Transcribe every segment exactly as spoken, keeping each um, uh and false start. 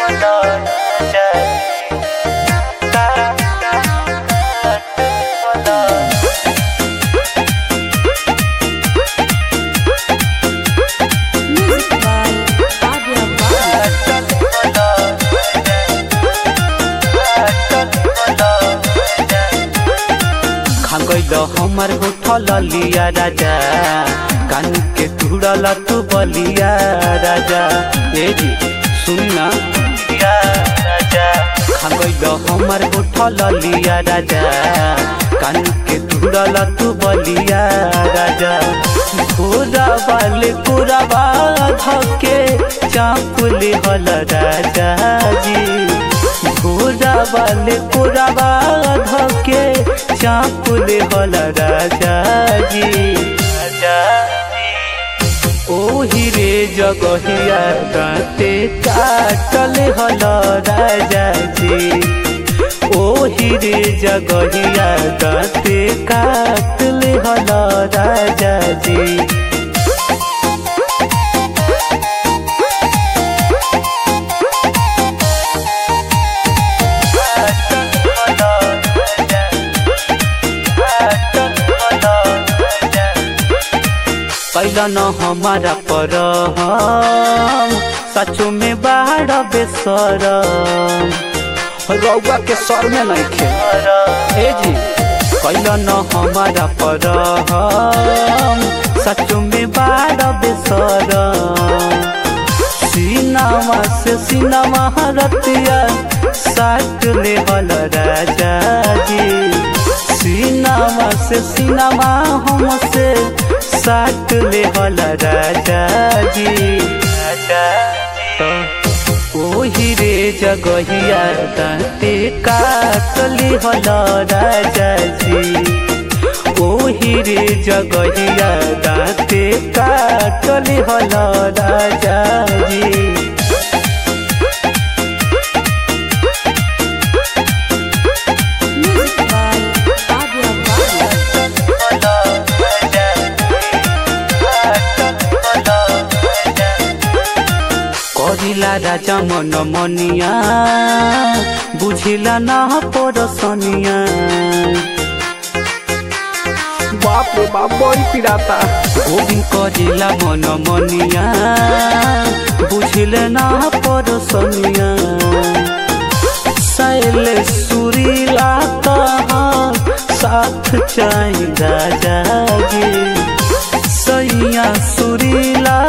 हमार उठल लिया राजा कान के तुड़ल तू बलिया राजा ए जी सुनना राजा खागल हमार उठल लिया राजा कान के तुड़ल तू बलिया राजा पूरा वाले पूरा धके चापुले हल राजा जी पूरा वाले पूरा धके चापुले हल राजा जी ओही रे जगहिया दाँते काटले हल राजा जी ओही रे जगहिया दाँते काटले हल राजा जी कैला न हमारा पर सचो में बाढ़ बेसर रउआ के सर में नहीं खे ए जी कैला न हमारा पर सचो में बाढ़ बेसर सीनावा से सीनावा रतिया साट ले हल राजा जी सीनावा से सीनावा हमसे साट ले हल राजा जी ओही रे जगहिया दाँते काटले हल राजा जी ओही रे जगहिया दाँते काटले हल राजा जी करिला राजा मन मनिया बुझिला ना परसनिया बाप रे बाप बड़ी पिराता गोविंद करिला मन मनिया बुझिले ना परसनिया सैले सुरीला साथ चाही राजा जी सैया सुरीला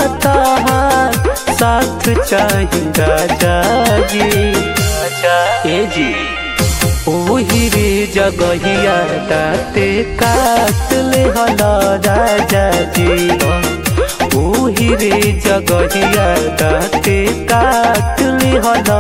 साथ चाही राजा जी ए जी ओही रे जगहिया दाँते काटले हल राजा जी ओही रे जगहिया दाँते काटले हल